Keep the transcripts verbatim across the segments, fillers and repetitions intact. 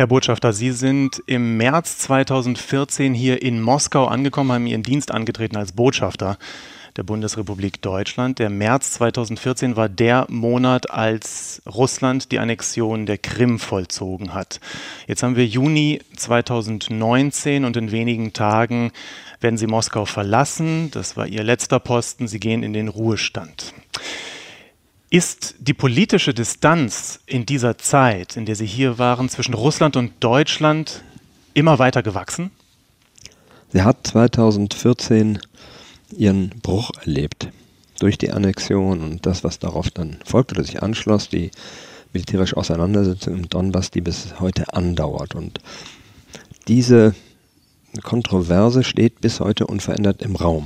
Herr Botschafter, Sie sind im März zweitausendvierzehn hier in Moskau angekommen, haben Ihren Dienst angetreten als Botschafter der Bundesrepublik Deutschland. Der März zweitausendvierzehn war der Monat, als Russland die Annexion der Krim vollzogen hat. Jetzt haben wir Juni zweitausendneunzehn und in wenigen Tagen werden Sie Moskau verlassen. Das war Ihr letzter Posten. Sie gehen in den Ruhestand. Ist die politische Distanz in dieser Zeit, in der Sie hier waren, zwischen Russland und Deutschland immer weiter gewachsen? Sie hat zweitausendvierzehn ihren Bruch erlebt durch die Annexion und das, was darauf dann folgte oder sich anschloss, die militärische Auseinandersetzung im Donbass, die bis heute andauert. Und diese Kontroverse steht bis heute unverändert im Raum.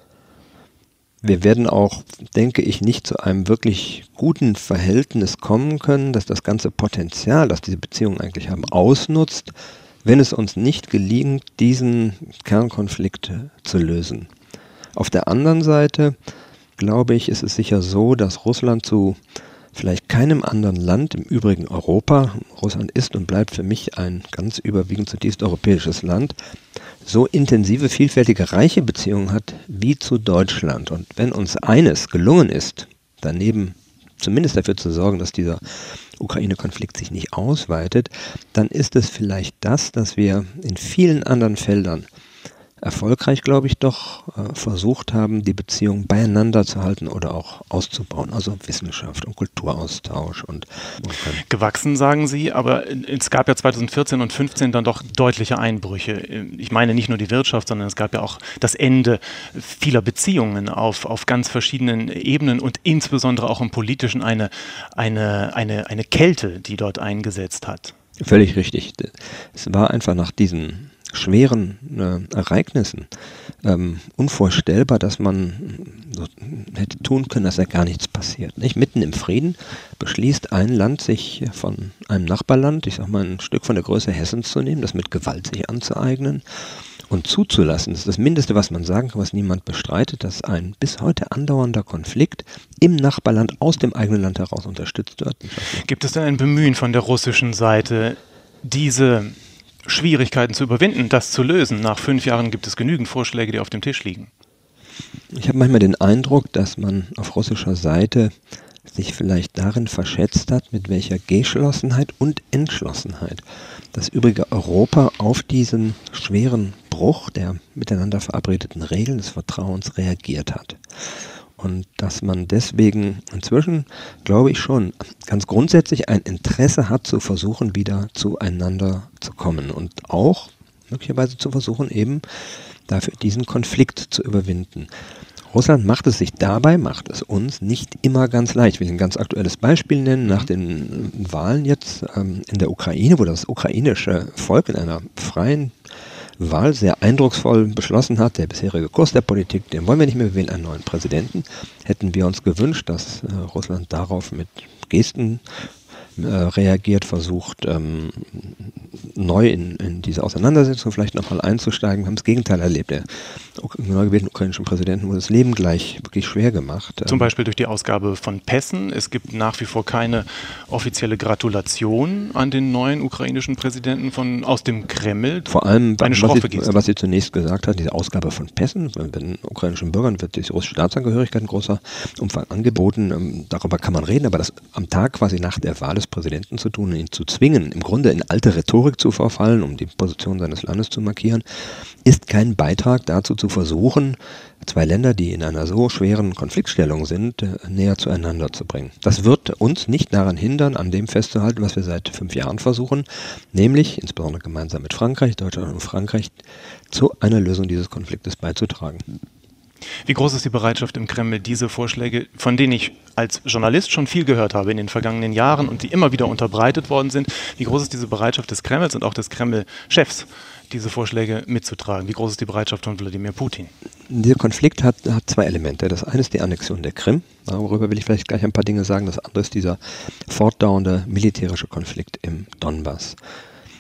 Wir werden auch, denke ich, nicht zu einem wirklich guten Verhältnis kommen können, dass das ganze Potenzial, das diese Beziehungen eigentlich haben, ausnutzt, wenn es uns nicht gelingt, diesen Kernkonflikt zu lösen. Auf der anderen Seite, glaube ich, ist es sicher so, dass Russland zu vielleicht keinem anderen Land im übrigen Europa, Russland ist und bleibt für mich ein ganz überwiegend zutiefst europäisches Land, so intensive, vielfältige, reiche Beziehungen hat wie zu Deutschland. Und wenn uns eines gelungen ist, daneben zumindest dafür zu sorgen, dass dieser Ukraine-Konflikt sich nicht ausweitet, dann ist es vielleicht das, dass wir in vielen anderen Feldern erfolgreich, glaube ich, doch äh, versucht haben, die Beziehungen beieinander zu halten oder auch auszubauen. Also Wissenschaft und Kulturaustausch. Und, und gewachsen, sagen Sie, aber es gab ja zweitausendvierzehn und fünfzehn dann doch deutliche Einbrüche. Ich meine nicht nur die Wirtschaft, sondern es gab ja auch das Ende vieler Beziehungen auf, auf ganz verschiedenen Ebenen und insbesondere auch im Politischen eine, eine, eine, eine Kälte, die dort eingesetzt hat. Völlig richtig. Es war einfach nach diesen schweren äh, Ereignissen ähm, unvorstellbar, dass man so hätte tun können, dass ja gar nichts passiert. Nicht? Mitten im Frieden beschließt ein Land, sich von einem Nachbarland, ich sag mal ein Stück von der Größe Hessens zu nehmen, das mit Gewalt sich anzueignen und zuzulassen. Das ist das Mindeste, was man sagen kann, was niemand bestreitet, dass ein bis heute andauernder Konflikt im Nachbarland aus dem eigenen Land heraus unterstützt wird. Gibt es denn ein Bemühen von der russischen Seite, diese Schwierigkeiten zu überwinden, das zu lösen? Nach fünf Jahren gibt es genügend Vorschläge, die auf dem Tisch liegen. Ich habe manchmal den Eindruck, dass man auf russischer Seite sich vielleicht darin verschätzt hat, mit welcher Geschlossenheit und Entschlossenheit das übrige Europa auf diesen schweren Bruch der miteinander verabredeten Regeln des Vertrauens reagiert hat. Und dass man deswegen inzwischen, glaube ich schon, ganz grundsätzlich ein Interesse hat, zu versuchen, wieder zueinander zu kommen und auch möglicherweise zu versuchen, eben dafür diesen Konflikt zu überwinden. Russland macht es sich dabei, macht es uns nicht immer ganz leicht. Ich will ein ganz aktuelles Beispiel nennen, nach den Wahlen jetzt ähm, in der Ukraine, wo das ukrainische Volk in einer freien Wahl sehr eindrucksvoll beschlossen hat, der bisherige Kurs der Politik, den wollen wir nicht mehr, wir wählen einen neuen Präsidenten, hätten wir uns gewünscht, dass äh, Russland darauf mit Gesten äh, reagiert, versucht, ähm, neu in, in diese Auseinandersetzung vielleicht nochmal einzusteigen. Wir haben das Gegenteil erlebt. Der neu gewählten ukrainischen Präsidenten wurde das Leben gleich wirklich schwer gemacht. Zum Beispiel durch die Ausgabe von Pässen. Es gibt nach wie vor keine offizielle Gratulation an den neuen ukrainischen Präsidenten von, aus dem Kreml. Vor allem, eine was, sie, was sie zunächst gesagt hat, diese Ausgabe von Pässen, den ukrainischen Bürgern wird die russische Staatsangehörigkeit in großer Umfang angeboten. Ähm, darüber kann man reden, aber das am Tag quasi nach der Wahl des Präsidenten zu tun, ihn zu zwingen, im Grunde in alte Rhetorik zu verfallen, um die Position seines Landes zu markieren, ist kein Beitrag dazu zu versuchen, zwei Länder, die in einer so schweren Konfliktstellung sind, näher zueinander zu bringen. Das wird uns nicht daran hindern, an dem festzuhalten, was wir seit fünf Jahren versuchen, nämlich, insbesondere gemeinsam mit Frankreich, Deutschland und Frankreich, zu einer Lösung dieses Konfliktes beizutragen. Wie groß ist die Bereitschaft im Kreml, diese Vorschläge, von denen ich als Journalist schon viel gehört habe in den vergangenen Jahren und die immer wieder unterbreitet worden sind, wie groß ist diese Bereitschaft des Kremls und auch des Kreml-Chefs, diese Vorschläge mitzutragen? Wie groß ist die Bereitschaft von Wladimir Putin? Dieser Konflikt hat, hat zwei Elemente. Das eine ist die Annexion der Krim, darüber will ich vielleicht gleich ein paar Dinge sagen. Das andere ist dieser fortdauernde militärische Konflikt im Donbass.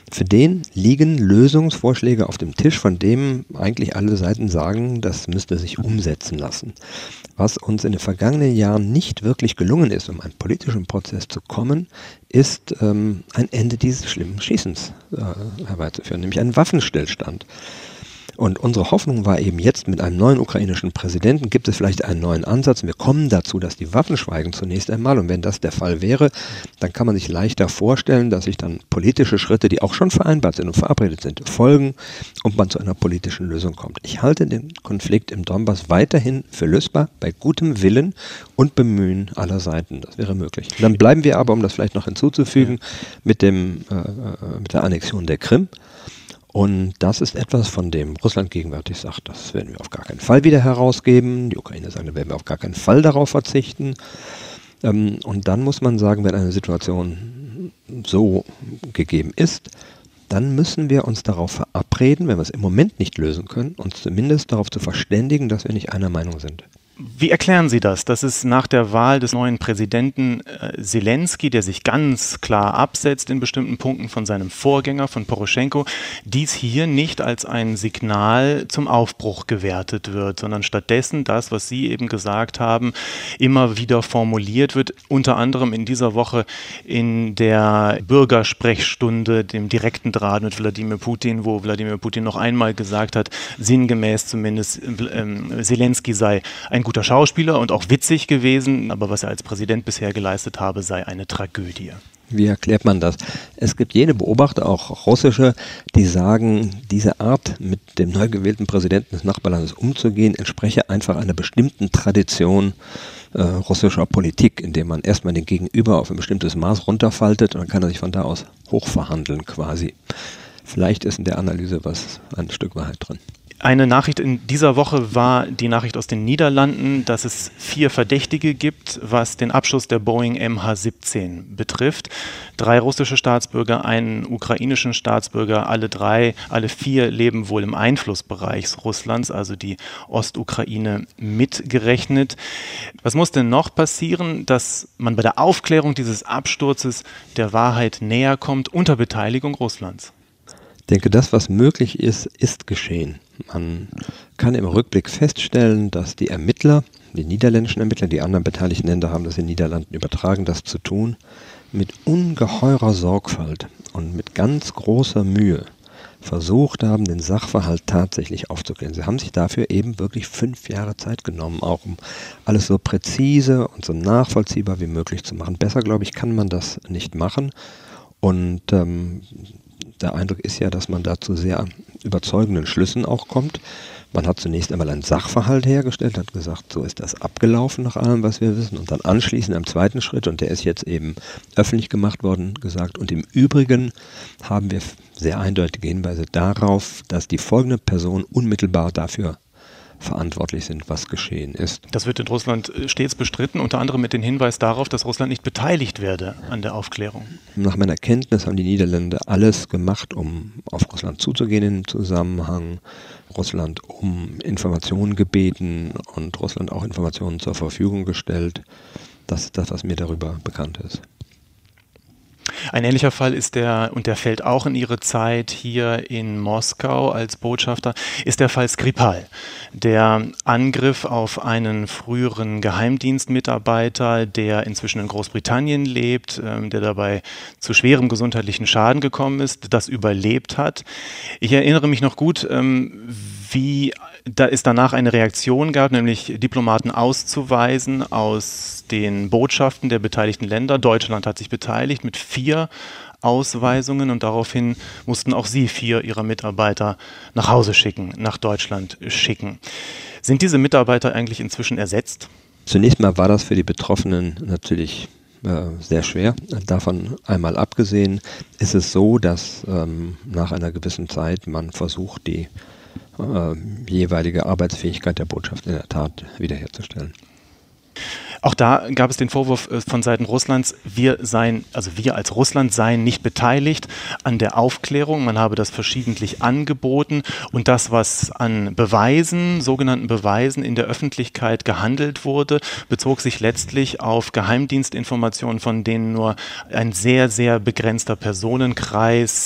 Für den liegen Lösungsvorschläge auf dem Tisch, von dem eigentlich alle Seiten sagen, das müsste sich umsetzen lassen. Was uns in den vergangenen Jahren nicht wirklich gelungen ist, um einen politischen Prozess zu kommen, ist ähm, ein Ende dieses schlimmen Schießens äh, herbeizuführen, nämlich einen Waffenstillstand. Und unsere Hoffnung war eben jetzt, mit einem neuen ukrainischen Präsidenten gibt es vielleicht einen neuen Ansatz. Wir kommen dazu, dass die Waffen schweigen zunächst einmal. Und wenn das der Fall wäre, dann kann man sich leichter vorstellen, dass sich dann politische Schritte, die auch schon vereinbart sind und verabredet sind, folgen und man zu einer politischen Lösung kommt. Ich halte den Konflikt im Donbass weiterhin für lösbar, bei gutem Willen und Bemühen aller Seiten. Das wäre möglich. Dann bleiben wir aber, um das vielleicht noch hinzuzufügen, mit, dem, äh, mit der Annexion der Krim. Und das ist etwas, von dem Russland gegenwärtig sagt, das werden wir auf gar keinen Fall wieder herausgeben. Die Ukraine sagt, da werden wir auf gar keinen Fall darauf verzichten. Und dann muss man sagen, wenn eine Situation so gegeben ist, dann müssen wir uns darauf verabreden, wenn wir es im Moment nicht lösen können, uns zumindest darauf zu verständigen, dass wir nicht einer Meinung sind. Wie erklären Sie das, dass es nach der Wahl des neuen Präsidenten äh, Zelensky, der sich ganz klar absetzt in bestimmten Punkten von seinem Vorgänger, von Poroschenko, dies hier nicht als ein Signal zum Aufbruch gewertet wird, sondern stattdessen das, was Sie eben gesagt haben, immer wieder formuliert wird, unter anderem in dieser Woche in der Bürgersprechstunde, dem direkten Draht mit Wladimir Putin, wo Wladimir Putin noch einmal gesagt hat, sinngemäß zumindest, äh, Zelensky sei ein guter Schauspieler und auch witzig gewesen, aber was er als Präsident bisher geleistet habe, sei eine Tragödie. Wie erklärt man das? Es gibt jene Beobachter, auch russische, die sagen, diese Art, mit dem neu gewählten Präsidenten des Nachbarlandes umzugehen, entspreche einfach einer bestimmten Tradition äh, russischer Politik, indem man erstmal den Gegenüber auf ein bestimmtes Maß runterfaltet und dann kann er sich von da aus hochverhandeln quasi. Vielleicht ist in der Analyse was, ein Stück Wahrheit drin. Eine Nachricht in dieser Woche war die Nachricht aus den Niederlanden, dass es vier Verdächtige gibt, was den Abschuss der Boeing M H siebzehn betrifft. Drei russische Staatsbürger, einen ukrainischen Staatsbürger, alle drei, alle vier leben wohl im Einflussbereich Russlands, also die Ostukraine mitgerechnet. Was muss denn noch passieren, dass man bei der Aufklärung dieses Absturzes der Wahrheit näher kommt unter Beteiligung Russlands? Ich denke, das, was möglich ist, ist geschehen. Man kann im Rückblick feststellen, dass die Ermittler, die niederländischen Ermittler, die anderen beteiligten Länder haben das in den Niederlanden übertragen, das zu tun, mit ungeheurer Sorgfalt und mit ganz großer Mühe versucht haben, den Sachverhalt tatsächlich aufzuklären. Sie haben sich dafür eben wirklich fünf Jahre Zeit genommen, auch um alles so präzise und so nachvollziehbar wie möglich zu machen. Besser, glaube ich, kann man das nicht machen. Und ähm, der Eindruck ist ja, dass man da zu sehr überzeugenden Schlüssen auch kommt. Man hat zunächst einmal einen Sachverhalt hergestellt, hat gesagt, so ist das abgelaufen nach allem, was wir wissen. Und dann anschließend im zweiten Schritt, und der ist jetzt eben öffentlich gemacht worden, gesagt, und im Übrigen haben wir sehr eindeutige Hinweise darauf, dass die folgende Person unmittelbar dafür verantwortlich sind, was geschehen ist. Das wird in Russland stets bestritten, unter anderem mit dem Hinweis darauf, dass Russland nicht beteiligt werde an der Aufklärung. Nach meiner Kenntnis haben die Niederländer alles gemacht, um auf Russland zuzugehen im Zusammenhang, Russland um Informationen gebeten und Russland auch Informationen zur Verfügung gestellt. Das ist das, was mir darüber bekannt ist. Ein ähnlicher Fall ist der, und der fällt auch in Ihre Zeit hier in Moskau als Botschafter, ist der Fall Skripal. Der Angriff auf einen früheren Geheimdienstmitarbeiter, der inzwischen in Großbritannien lebt, ähm, der dabei zu schwerem gesundheitlichen Schaden gekommen ist, das überlebt hat. Ich erinnere mich noch gut, ähm, wie da es danach eine Reaktion gab, nämlich Diplomaten auszuweisen aus den Botschaften der beteiligten Länder. Deutschland hat sich beteiligt mit vier Ausweisungen und daraufhin mussten auch Sie vier Ihrer Mitarbeiter nach Hause schicken, nach Deutschland schicken. Sind diese Mitarbeiter eigentlich inzwischen ersetzt? Zunächst mal war das für die Betroffenen natürlich äh, sehr schwer. Davon einmal abgesehen ist es so, dass ähm, nach einer gewissen Zeit man versucht, die äh, jeweilige Arbeitsfähigkeit der Botschaft in der Tat wiederherzustellen. Auch da gab es den Vorwurf von Seiten Russlands, wir seien, also wir als Russland seien nicht beteiligt an der Aufklärung. Man habe das verschiedentlich angeboten und das, was an Beweisen, sogenannten Beweisen in der Öffentlichkeit gehandelt wurde, bezog sich letztlich auf Geheimdienstinformationen, von denen nur ein sehr, sehr begrenzter Personenkreis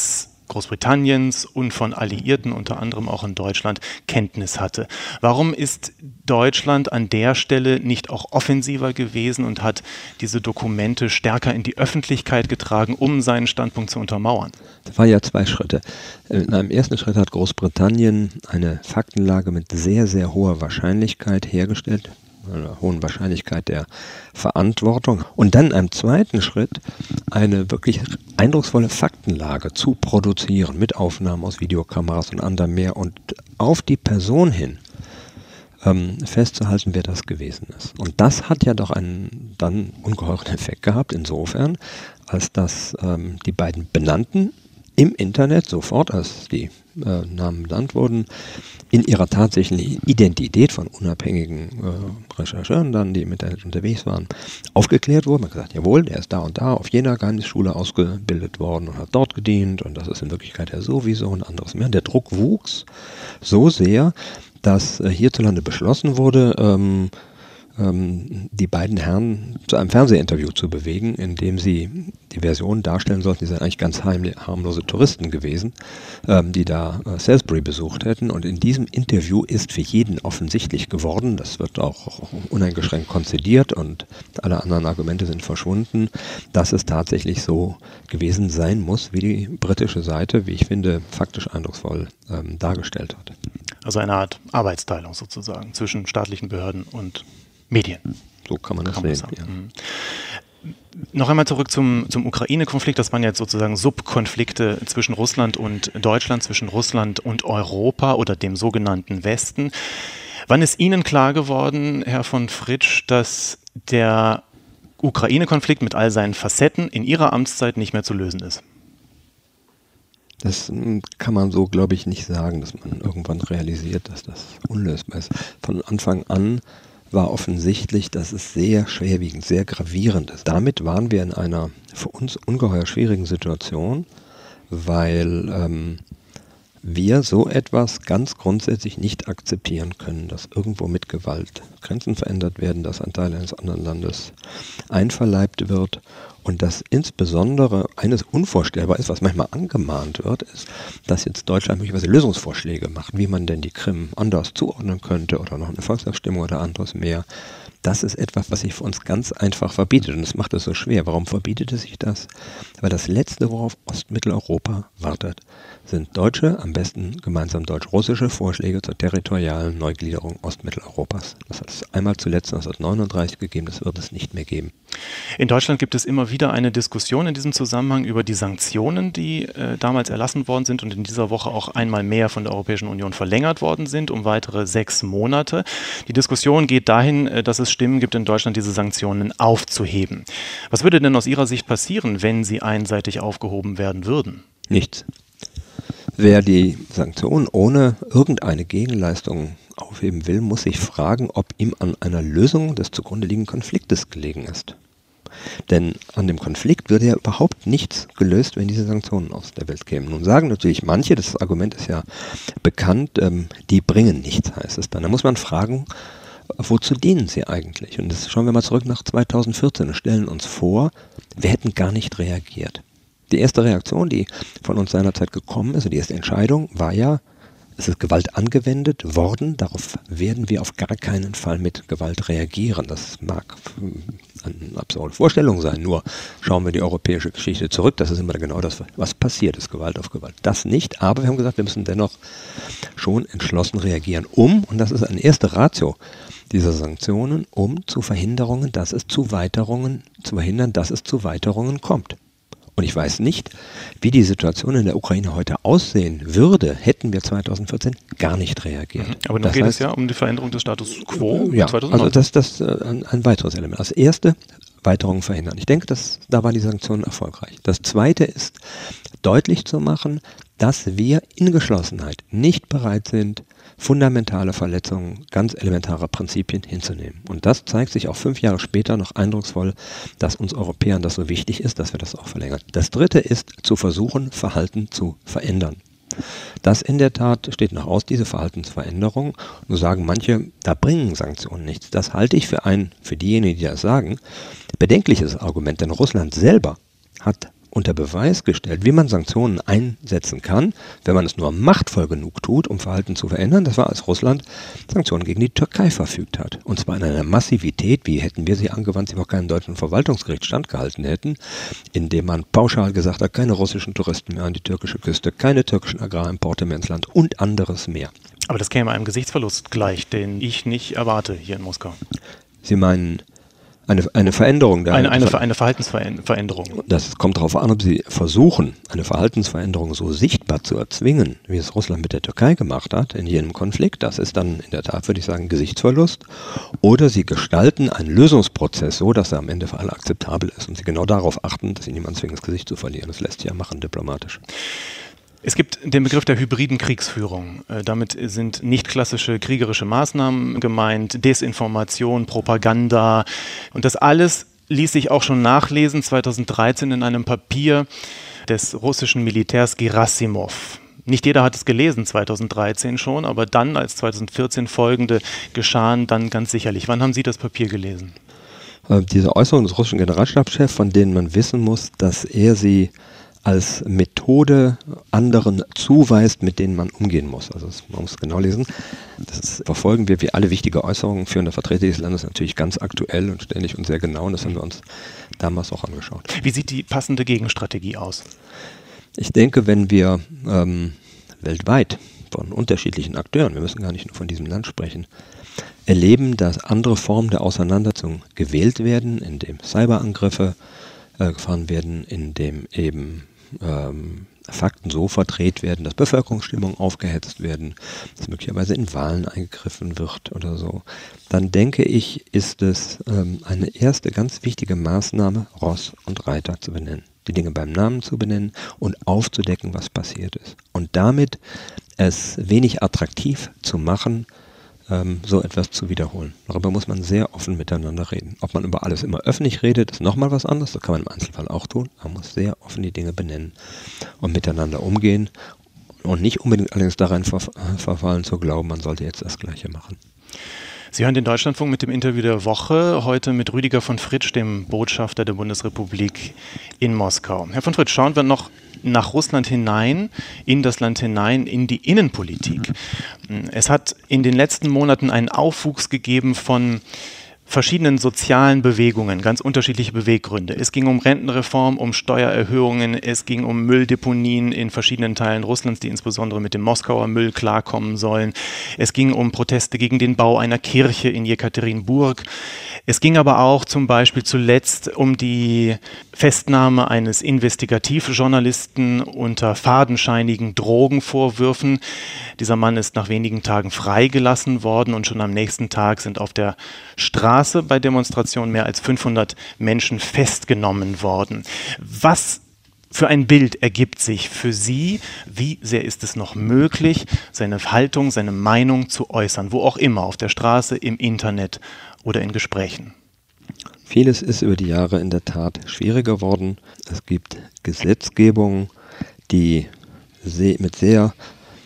Großbritanniens und von Alliierten, unter anderem auch in Deutschland, Kenntnis hatte. Warum ist Deutschland an der Stelle nicht auch offensiver gewesen und hat diese Dokumente stärker in die Öffentlichkeit getragen, um seinen Standpunkt zu untermauern? Das war ja zwei Schritte. In einem ersten Schritt hat Großbritannien eine Faktenlage mit sehr, sehr hoher Wahrscheinlichkeit hergestellt, einer hohen Wahrscheinlichkeit der Verantwortung. Und dann im zweiten Schritt eine wirklich eindrucksvolle Faktenlage zu produzieren, mit Aufnahmen aus Videokameras und anderem mehr und auf die Person hin ähm, festzuhalten, wer das gewesen ist. Und das hat ja doch einen dann ungeheuren Effekt gehabt, insofern, als dass ähm, die beiden Benannten im Internet sofort, als die äh, Namen benannt wurden, in ihrer tatsächlichen Identität von unabhängigen äh, Rechercheuren, dann, die im Internet unterwegs waren, aufgeklärt wurden. Man hat gesagt, jawohl, der ist da und da auf jener Geheimnisschule ausgebildet worden und hat dort gedient und das ist in Wirklichkeit ja sowieso ein anderes mehr. Der Druck wuchs so sehr, dass äh, hierzulande beschlossen wurde, ähm, ähm, die beiden Herren zu einem Fernsehinterview zu bewegen, in dem sie die Version darstellen sollten, die seien eigentlich ganz heimle, harmlose Touristen gewesen, ähm, die da äh, Salisbury besucht hätten. Und in diesem Interview ist für jeden offensichtlich geworden, das wird auch uneingeschränkt konzidiert und alle anderen Argumente sind verschwunden, dass es tatsächlich so gewesen sein muss, wie die britische Seite, wie ich finde, faktisch eindrucksvoll ähm, dargestellt hat. Also eine Art Arbeitsteilung sozusagen zwischen staatlichen Behörden und Medien. So kann man das kann man sehen. Ja. Mhm. Noch einmal zurück zum, zum Ukraine-Konflikt. Das waren jetzt sozusagen Subkonflikte zwischen Russland und Deutschland, zwischen Russland und Europa oder dem sogenannten Westen. Wann ist Ihnen klar geworden, Herr von Fritsch, dass der Ukraine-Konflikt mit all seinen Facetten in Ihrer Amtszeit nicht mehr zu lösen ist? Das kann man so, glaube ich, nicht sagen, dass man irgendwann realisiert, dass das unlösbar ist. Von Anfang an war offensichtlich, dass es sehr schwerwiegend, sehr gravierend ist. Damit waren wir in einer für uns ungeheuer schwierigen Situation, weil ähm, wir so etwas ganz grundsätzlich nicht akzeptieren können, dass irgendwo mit Gewalt Grenzen verändert werden, dass ein Teil eines anderen Landes einverleibt wird und dass insbesondere eines unvorstellbar ist, was manchmal angemahnt wird, ist, dass jetzt Deutschland möglicherweise Lösungsvorschläge macht, wie man denn die Krim anders zuordnen könnte oder noch eine Volksabstimmung oder anderes mehr. Das ist etwas, was sich für uns ganz einfach verbietet und das macht es so schwer. Warum verbietet es sich das? Weil das Letzte, worauf Ostmitteleuropa wartet, sind deutsche, am besten gemeinsam deutsch-russische Vorschläge zur territorialen Neugliederung Ostmitteleuropas. Das hat es einmal zuletzt neunzehnhundertneununddreißig gegeben, das wird es nicht mehr geben. In Deutschland gibt es immer wieder eine Diskussion in diesem Zusammenhang über die Sanktionen, die äh, damals erlassen worden sind und in dieser Woche auch einmal mehr von der Europäischen Union verlängert worden sind, um weitere sechs Monate. Die Diskussion geht dahin, äh, dass es Stimmen gibt in Deutschland, diese Sanktionen aufzuheben. Was würde denn aus Ihrer Sicht passieren, wenn sie einseitig aufgehoben werden würden? Nichts. Wer die Sanktionen ohne irgendeine Gegenleistung aufheben will, muss sich fragen, ob ihm an einer Lösung des zugrunde liegenden Konfliktes gelegen ist. Denn an dem Konflikt würde ja überhaupt nichts gelöst, wenn diese Sanktionen aus der Welt kämen. Nun sagen natürlich manche, das Argument ist ja bekannt, ähm, die bringen nichts, heißt es dann. Da muss man fragen, wozu dienen sie eigentlich? Und das schauen wir mal zurück nach zweitausendvierzehn und stellen uns vor, wir hätten gar nicht reagiert. Die erste Reaktion, die von uns seinerzeit gekommen ist, und die erste Entscheidung war ja, es ist Gewalt angewendet worden, darauf werden wir auf gar keinen Fall mit Gewalt reagieren. Das mag eine absurde Vorstellung sein, nur schauen wir die europäische Geschichte zurück, das ist immer genau das, was passiert ist, Gewalt auf Gewalt. Das nicht, aber wir haben gesagt, wir müssen dennoch schon entschlossen reagieren, um, und das ist eine erste Ratio dieser Sanktionen, um zu Verhinderungen, dass es zu Weiterungen, zu verhindern, dass es zu Weiterungen kommt. Und ich weiß nicht, wie die Situation in der Ukraine heute aussehen würde, hätten wir zweitausendvierzehn gar nicht reagiert. Mhm. Aber nun das geht heißt, es ja um die Veränderung des Status quo. Ja, zweitausendneunzehn. also das, das ist ein, ein weiteres Element. Das erste, Weiterungen verhindern. Ich denke, dass, da waren die Sanktionen erfolgreich. Das zweite ist, deutlich zu machen, dass wir in Geschlossenheit nicht bereit sind, fundamentale Verletzungen ganz elementarer Prinzipien hinzunehmen. Und das zeigt sich auch fünf Jahre später noch eindrucksvoll, dass uns Europäern das so wichtig ist, dass wir das auch verlängern. Das dritte ist, zu versuchen, Verhalten zu verändern. Das in der Tat steht noch aus, diese Verhaltensveränderung. Nur sagen manche, da bringen Sanktionen nichts. Das halte ich für ein, für diejenigen, die das sagen, bedenkliches Argument, denn Russland selber hat unter Beweis gestellt, wie man Sanktionen einsetzen kann, wenn man es nur machtvoll genug tut, um Verhalten zu verändern. Das war, als Russland Sanktionen gegen die Türkei verfügt hat. Und zwar in einer Massivität, wie hätten wir sie angewandt, sie auch keinem deutschen Verwaltungsgericht standgehalten hätten, indem man pauschal gesagt hat, keine russischen Touristen mehr an die türkische Küste, keine türkischen Agrarimporte mehr ins Land und anderes mehr. Aber das käme einem Gesichtsverlust gleich, den ich nicht erwarte hier in Moskau. Sie meinen Eine, eine Veränderung der eine, eine, eine Verhaltensveränderung. Das kommt darauf an, ob Sie versuchen, eine Verhaltensveränderung so sichtbar zu erzwingen, wie es Russland mit der Türkei gemacht hat, in jenem Konflikt. Das ist dann in der Tat, würde ich sagen, Gesichtsverlust. Oder Sie gestalten einen Lösungsprozess so, dass er am Ende für alle akzeptabel ist und Sie genau darauf achten, dass Sie niemanden zwingen, das Gesicht zu verlieren. Das lässt sich ja machen, diplomatisch. Es gibt den Begriff der hybriden Kriegsführung. Damit sind nicht klassische kriegerische Maßnahmen gemeint, Desinformation, Propaganda. Und das alles ließ sich auch schon nachlesen zweitausenddreizehn in einem Papier des russischen Militärs Gerasimov. Nicht jeder hat es gelesen, zweitausenddreizehn schon, aber dann, als zweitausendvierzehn folgende geschahen, dann ganz sicherlich. Wann haben Sie das Papier gelesen? Äh, diese Äußerungen des russischen Generalstabschefs, von denen man wissen muss, dass er sie als Methode anderen zuweist, mit denen man umgehen muss. Also das, man muss es genau lesen. Das verfolgen wir wie alle wichtige Äußerungen führender Vertreter dieses Landes natürlich ganz aktuell und ständig und sehr genau. Und das haben wir uns damals auch angeschaut. Wie sieht die passende Gegenstrategie aus? Ich denke, wenn wir ähm, weltweit von unterschiedlichen Akteuren, wir müssen gar nicht nur von diesem Land sprechen, erleben, dass andere Formen der Auseinandersetzung gewählt werden, indem Cyberangriffe äh, gefahren werden, indem eben ähm, Fakten so verdreht werden, dass Bevölkerungsstimmungen aufgehetzt werden, dass möglicherweise in Wahlen eingegriffen wird oder so, dann denke ich, ist es ähm, eine erste ganz wichtige Maßnahme, Ross und Reiter zu benennen. Die Dinge beim Namen zu benennen und aufzudecken, was passiert ist. Und damit es wenig attraktiv zu machen, ähm, so etwas zu wiederholen. Darüber muss man sehr offen miteinander reden. Ob man über alles immer öffentlich redet, ist nochmal was anderes. Das kann man im Einzelfall auch tun. Man muss sehr offen die Dinge benennen und miteinander umgehen und nicht unbedingt allerdings darin ver verfallen zu glauben, man sollte jetzt das Gleiche machen. Sie hören den Deutschlandfunk mit dem Interview der Woche, heute mit Rüdiger von Fritsch, dem Botschafter der Bundesrepublik in Moskau. Herr von Fritsch, schauen wir noch nach Russland hinein, in das Land hinein, in die Innenpolitik. Es hat in den letzten Monaten einen Aufwuchs gegeben von verschiedenen sozialen Bewegungen, ganz unterschiedliche Beweggründe. Es ging um Rentenreform, um Steuererhöhungen, es ging um Mülldeponien in verschiedenen Teilen Russlands, die insbesondere mit dem Moskauer Müll klarkommen sollen. Es ging um Proteste gegen den Bau einer Kirche in Jekaterinburg. Es ging aber auch zum Beispiel zuletzt um die Festnahme eines Investigativjournalisten unter fadenscheinigen Drogenvorwürfen. Dieser Mann ist nach wenigen Tagen freigelassen worden und schon am nächsten Tag sind auf der Straße bei Demonstrationen mehr als fünfhundert Menschen festgenommen worden. Was für ein Bild ergibt sich für Sie? Wie sehr ist es noch möglich, seine Haltung, seine Meinung zu äußern, wo auch immer, auf der Straße, im Internet oder in Gesprächen? Vieles ist über die Jahre in der Tat schwieriger geworden. Es gibt Gesetzgebung, die mit sehr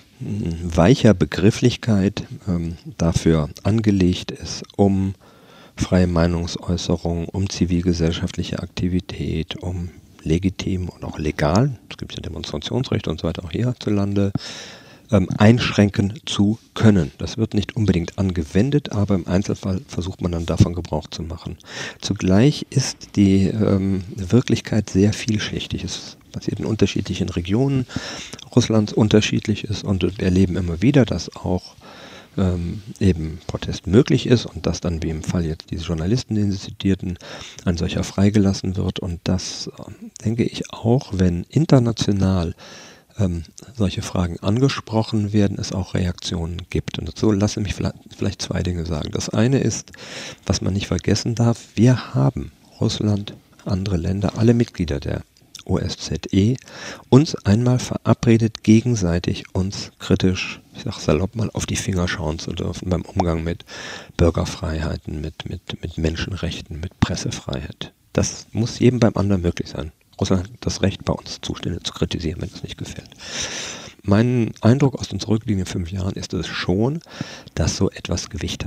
weicher Begrifflichkeit ähm, dafür angelegt ist, um freie Meinungsäußerung, um zivilgesellschaftliche Aktivität, um legitim und auch legal, es gibt ja Demonstrationsrechte und so weiter auch hierzulande, ähm, einschränken zu können. Das wird nicht unbedingt angewendet, aber im Einzelfall versucht man dann davon Gebrauch zu machen. Zugleich ist die ähm, Wirklichkeit sehr vielschichtig. Es passiert in unterschiedlichen Regionen Russlands unterschiedlich ist und wir erleben immer wieder, dass auch ähm, eben Protest möglich ist und dass dann wie im Fall jetzt diese Journalisten, den Sie zitierten, ein solcher freigelassen wird und das äh, denke ich auch, wenn international ähm, solche Fragen angesprochen werden, es auch Reaktionen gibt. Und dazu lasse mich vielleicht, vielleicht zwei Dinge sagen. Das eine ist, was man nicht vergessen darf, wir haben Russland, andere Länder, alle Mitglieder der O S Z E, uns einmal verabredet, gegenseitig uns kritisch, ich sag salopp mal, auf die Finger schauen zu dürfen beim Umgang mit Bürgerfreiheiten, mit, mit, mit Menschenrechten, mit Pressefreiheit. Das muss jedem beim anderen möglich sein. Russland hat das Recht, bei uns Zustände zu kritisieren, wenn es nicht gefällt. Mein Eindruck aus den zurückliegenden fünf Jahren ist es schon, dass so etwas Gewicht hat.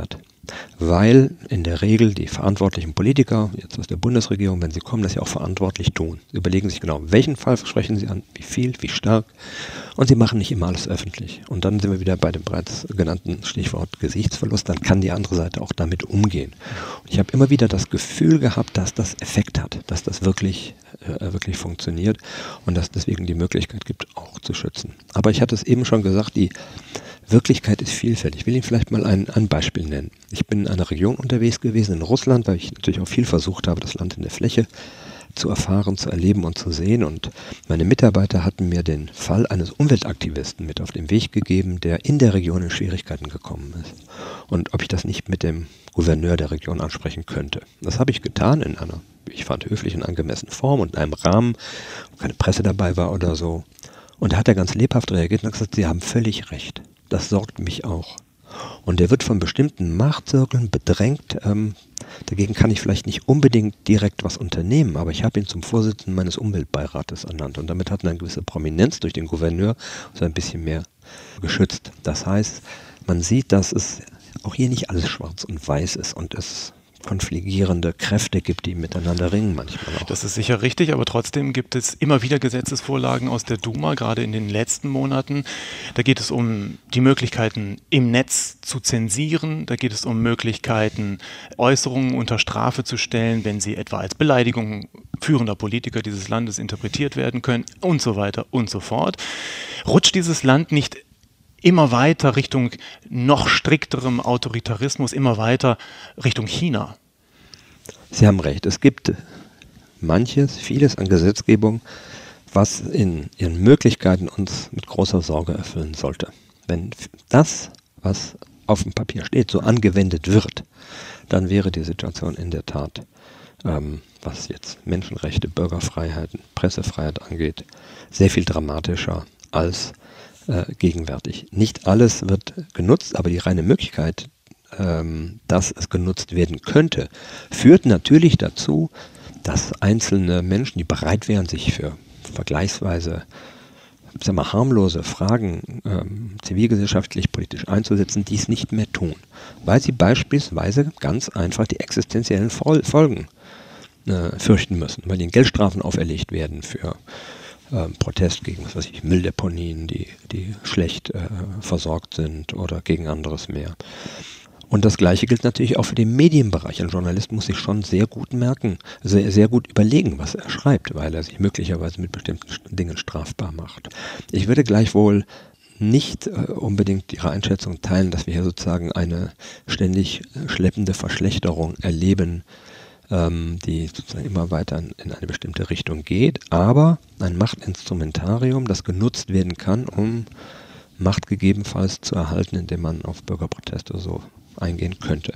weil in der Regel die verantwortlichen Politiker, jetzt aus der Bundesregierung, wenn sie kommen, das ja auch verantwortlich tun. Sie überlegen sich genau, welchen Fall versprechen sie an, wie viel, wie stark, und sie machen nicht immer alles öffentlich. Und dann sind wir wieder bei dem bereits genannten Stichwort Gesichtsverlust, dann kann die andere Seite auch damit umgehen. Und ich habe immer wieder das Gefühl gehabt, dass das Effekt hat, dass das wirklich, äh, wirklich funktioniert und dass es deswegen die Möglichkeit gibt, auch zu schützen. Aber ich hatte es eben schon gesagt, die Wirklichkeit ist vielfältig. Ich will Ihnen vielleicht mal ein, ein Beispiel nennen. Ich bin in einer Region unterwegs gewesen, in Russland, weil ich natürlich auch viel versucht habe, das Land in der Fläche zu erfahren, zu erleben und zu sehen. Und meine Mitarbeiter hatten mir den Fall eines Umweltaktivisten mit auf den Weg gegeben, der in der Region in Schwierigkeiten gekommen ist. Und ob ich das nicht mit dem Gouverneur der Region ansprechen könnte. Das habe ich getan in einer, ich fand, höflichen, angemessenen Form und in einem Rahmen, wo keine Presse dabei war oder so. Und da hat er ganz lebhaft reagiert und hat gesagt, Sie haben völlig recht. Das sorgt mich auch. Und der wird von bestimmten Machtzirkeln bedrängt. Ähm, dagegen kann ich vielleicht nicht unbedingt direkt was unternehmen, aber ich habe ihn zum Vorsitzenden meines Umweltbeirates ernannt. Und damit hat er eine gewisse Prominenz durch den Gouverneur so ein bisschen mehr geschützt. Das heißt, man sieht, dass es auch hier nicht alles schwarz und weiß ist und es konfligierende Kräfte gibt, die miteinander ringen manchmal auch. Das ist sicher richtig, aber trotzdem gibt es immer wieder Gesetzesvorlagen aus der Duma, gerade in den letzten Monaten. Da geht es um die Möglichkeiten, im Netz zu zensieren. Da geht es um Möglichkeiten, Äußerungen unter Strafe zu stellen, wenn sie etwa als Beleidigung führender Politiker dieses Landes interpretiert werden können und so weiter und so fort. Rutscht dieses Land nicht immer weiter Richtung noch strikterem Autoritarismus, immer weiter Richtung China? Sie haben recht. Es gibt manches, vieles an Gesetzgebung, was in ihren Möglichkeiten uns mit großer Sorge erfüllen sollte. Wenn das, was auf dem Papier steht, so angewendet wird, dann wäre die Situation in der Tat, ähm, was jetzt Menschenrechte, Bürgerfreiheiten, Pressefreiheit angeht, sehr viel dramatischer als gegenwärtig. Nicht alles wird genutzt, aber die reine Möglichkeit, ähm, dass es genutzt werden könnte, führt natürlich dazu, dass einzelne Menschen, die bereit wären, sich für vergleichsweise sagen wir, harmlose Fragen ähm, zivilgesellschaftlich, politisch einzusetzen, dies nicht mehr tun, weil sie beispielsweise ganz einfach die existenziellen Fol- Folgen äh, fürchten müssen, weil ihnen Geldstrafen auferlegt werden für Protest gegen, was weiß ich, Mülldeponien, die, die schlecht äh, versorgt sind oder gegen anderes mehr. Und das Gleiche gilt natürlich auch für den Medienbereich. Ein Journalist muss sich schon sehr gut merken, sehr, sehr gut überlegen, was er schreibt, weil er sich möglicherweise mit bestimmten Dingen strafbar macht. Ich würde gleichwohl nicht äh, unbedingt Ihre Einschätzung teilen, dass wir hier sozusagen eine ständig schleppende Verschlechterung erleben, die sozusagen immer weiter in eine bestimmte Richtung geht, aber ein Machtinstrumentarium, das genutzt werden kann, um Macht gegebenenfalls zu erhalten, indem man auf Bürgerproteste so eingehen könnte.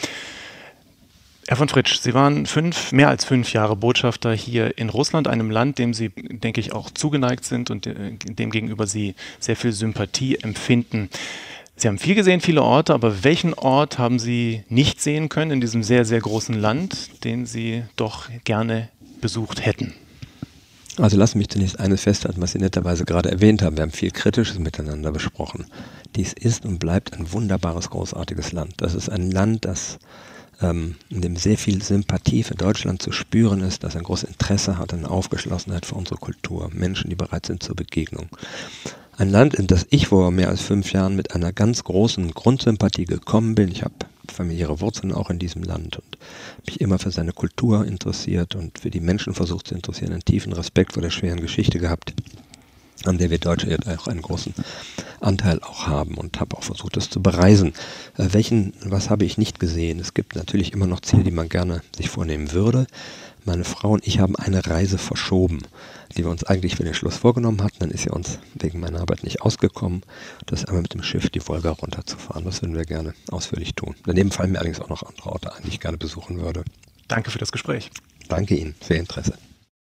Herr von Fritsch, Sie waren fünf, mehr als fünf Jahre Botschafter hier in Russland, einem Land, dem Sie, denke ich, auch zugeneigt sind und dem gegenüber Sie sehr viel Sympathie empfinden. Sie haben viel gesehen, viele Orte, aber welchen Ort haben Sie nicht sehen können in diesem sehr, sehr großen Land, den Sie doch gerne besucht hätten? Also lassen Sie mich zunächst eines festhalten, was Sie netterweise gerade erwähnt haben. Wir haben viel Kritisches miteinander besprochen. Dies ist und bleibt ein wunderbares, großartiges Land. Das ist ein Land, das ähm, in dem sehr viel Sympathie für Deutschland zu spüren ist, das ein großes Interesse hat, eine Aufgeschlossenheit für unsere Kultur, Menschen, die bereit sind zur Begegnung. Ein Land, in das ich vor mehr als fünf Jahren mit einer ganz großen Grundsympathie gekommen bin. Ich habe familiäre Wurzeln auch in diesem Land und mich immer für seine Kultur interessiert und für die Menschen versucht zu interessieren, einen tiefen Respekt vor der schweren Geschichte gehabt, an der wir Deutsche jetzt auch einen großen Anteil auch haben und habe auch versucht, das zu bereisen. Äh, welchen, was habe ich nicht gesehen? Es gibt natürlich immer noch Ziele, die man gerne sich vornehmen würde. Meine Frau und ich haben eine Reise verschoben, die wir uns eigentlich für den Schluss vorgenommen hatten. Dann ist sie uns wegen meiner Arbeit nicht ausgekommen. Das ist einmal mit dem Schiff die Wolga runterzufahren. Das würden wir gerne ausführlich tun. Daneben fallen mir allerdings auch noch andere Orte ein, die ich gerne besuchen würde. Danke für das Gespräch. Danke Ihnen für Ihr Interesse.